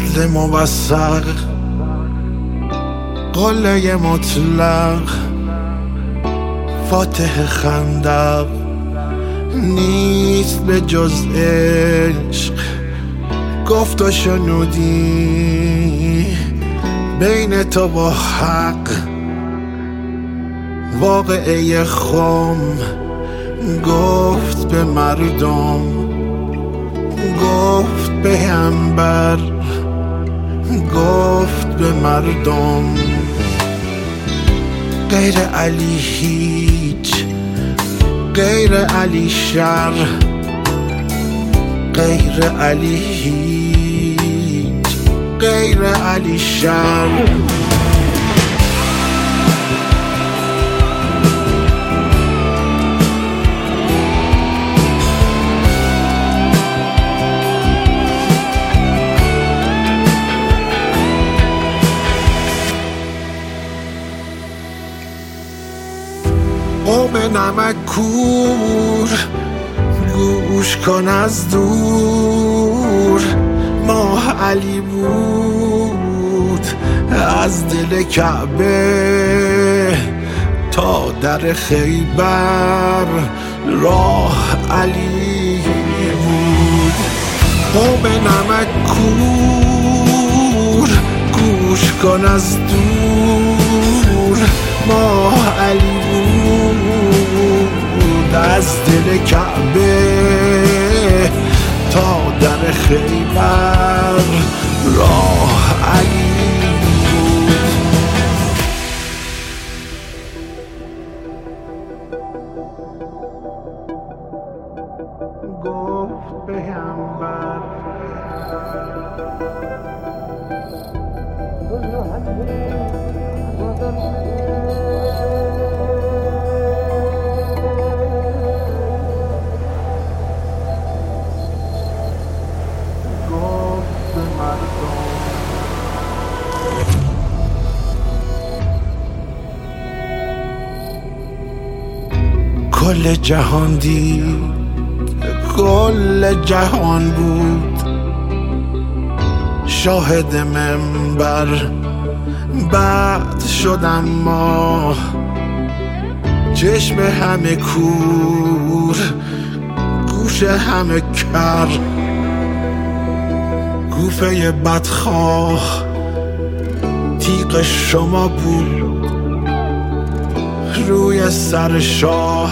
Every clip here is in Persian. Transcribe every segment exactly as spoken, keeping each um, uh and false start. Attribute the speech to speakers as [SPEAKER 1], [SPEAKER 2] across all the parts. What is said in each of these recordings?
[SPEAKER 1] عدل موثق، قله مطلق، فاتح خندق، نیست به جز عشق گفت و شنودی بین تو با حق. واقعه خم گفت به مردم، گفت به انبر، گفت به مردم. غیر علی هیچ، غیر علی شر، غیر علی هیچ، غیر علی شر. قوم نمک کور گوش کن از دور، ماه علی بود از دل کعبه تا در خیبر راه علی بود. قوم نمک کور گوش کن از دور، ماه علی بود از دل کعبه تا در خیبر راه علی بود. گفت پیامبر کل جهان دید، کل جهان بود شاهد منبر. بعد شدم ما چشم همه کور، گوش همه کر. گوفه بدخواه تیغ شما بود روی سر شاه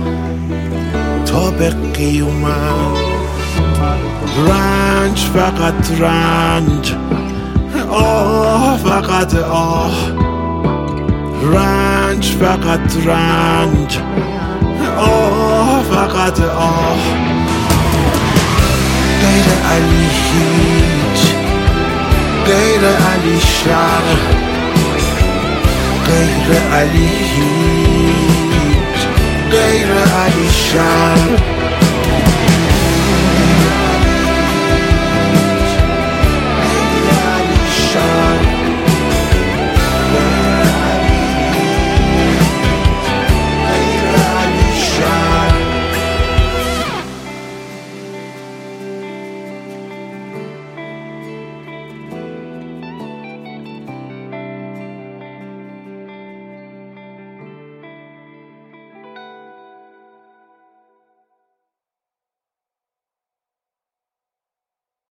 [SPEAKER 1] تا به قیامت. رنج فقط رنج، آه فقط آه، رنج فقط رنج، آه فقط آه. غیر علی هیچ، غیر علی شر، غیر علی هیچ، غیر علی شر.